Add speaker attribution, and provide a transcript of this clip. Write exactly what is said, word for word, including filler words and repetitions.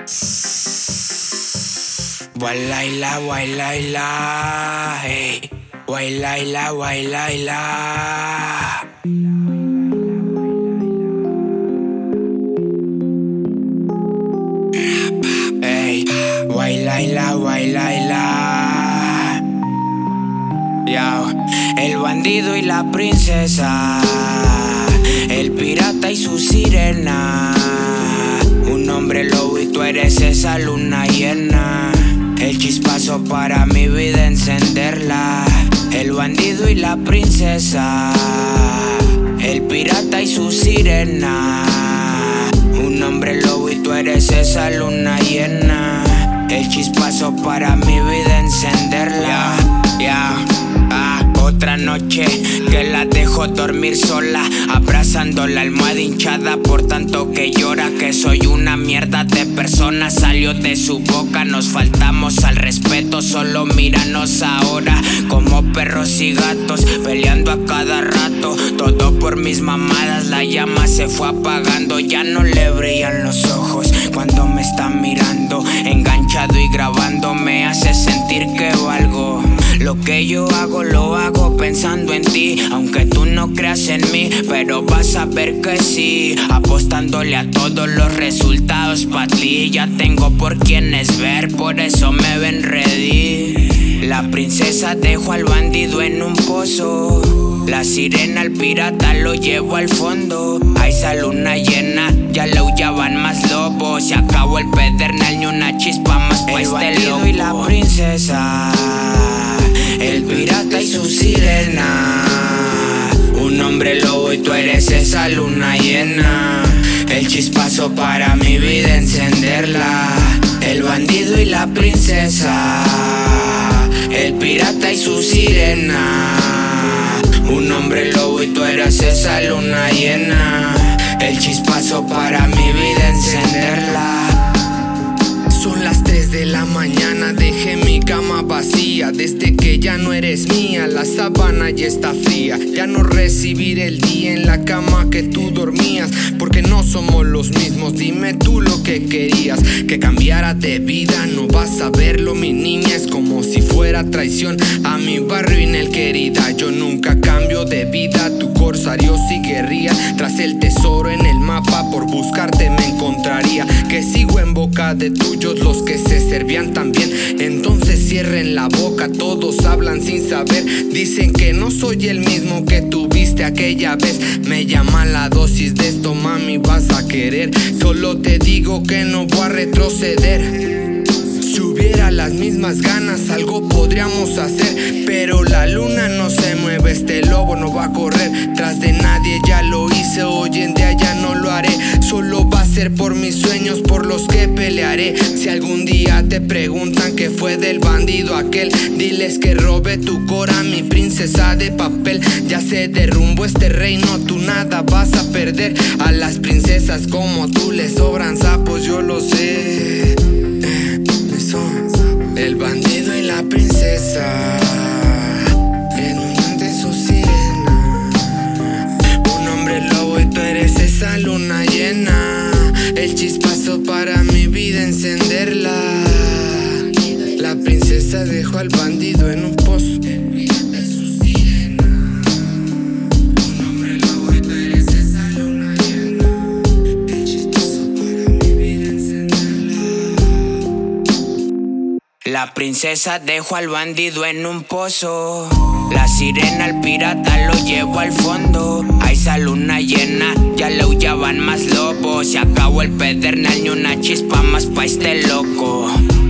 Speaker 1: Guaylaila, guaylaila, hey. Guaylaila, guaylaila. Hey, guaylaila, guaylaila. Yo, el bandido y la princesa, el pirata y su sirena, un hombre lobo y tú eres esa luna llena, el chispazo para mi vida encenderla. El bandido y la princesa, el pirata y su sirena, un hombre lobo y tú eres esa luna llena, el chispazo para mi vida encenderla. Ya, yeah, ah, otra noche que la dejo dormir sola, abrazando la almohada hinchada por tanto que llora. Que soy una mierda de persona, salió de su boca. Nos faltamos al respeto, solo míranos ahora como perros y gatos, peleando a cada rato. Todo por mis mamadas, la llama se fue apagando. Ya no le brillan los ojos cuando me está mirando. Enganchado y grabando me hace sentir que valgo. Lo que yo hago lo hago pensando en ti, aunque tú no creas en mí, pero vas a ver que sí. Apostándole a todos los resultados pa' ti. Ya tengo por quienes ver, por eso me ven ready. La princesa dejó al bandido en un pozo, la sirena al pirata lo llevó al fondo. A esa luna llena ya le huyaban más lobos. Se acabó el pedernal, ni una chispa más pa' este loco. El bandido y la princesa, el pirata y su sirena, un hombre lobo y tú eres esa luna llena, el chispazo para mi vida encenderla. El bandido y la princesa, el pirata y su sirena, un hombre lobo y tú eres esa luna llena, el chispazo para mi vida encenderla. Son las tres de la mañana, dejé mi cama vacía. Desde que ya no eres mía, la sábana ya está fría. Ya no recibiré el día en la cama que tú dormías, porque no somos los mismos. Dime tú lo que querías, que cambiara de vida. No vas a verlo, mi niña, es como si fuera traición a mi barrio y en el querida. Yo nunca cambio de vida, tu corsario siguería tras el tesoro en el mapa. Por buscarte me encontraría, que sigo en boca de tuyos los que se servían también. Entonces cierren la boca, todos hablan sin saber. Dicen que no soy el mismo que tuviste aquella vez. Me llama la dosis de esto, mami, vas a querer. Solo te digo que no voy a retroceder. Si hubiera las mismas ganas, algo podríamos hacer, pero la luna no se mueve, este lobo no va a correr tras de nadie. Ya lo hice, hoy en día ya no lo haré. Solo va a ser por mis sueños por los que pelearé. Si algún día te preguntan qué fue del bandido aquel, diles que robé tu cora, mi princesa de papel. Ya se derrumbó este reino, tú nada vas a perder. A las princesas como tú les sobran sapos, yo lo sé. El bandido y la princesa, en un de su sirena, un hombre lobo y tú eres esa luna llena, el chispazo para mi vida encenderla. La princesa dejó al bandido en un pozo. La princesa dejó al bandido en un pozo, la sirena al pirata lo llevó al fondo. A esa luna llena ya le huyaban más lobos. Se acabó el pedernal, ni una chispa más pa' este loco.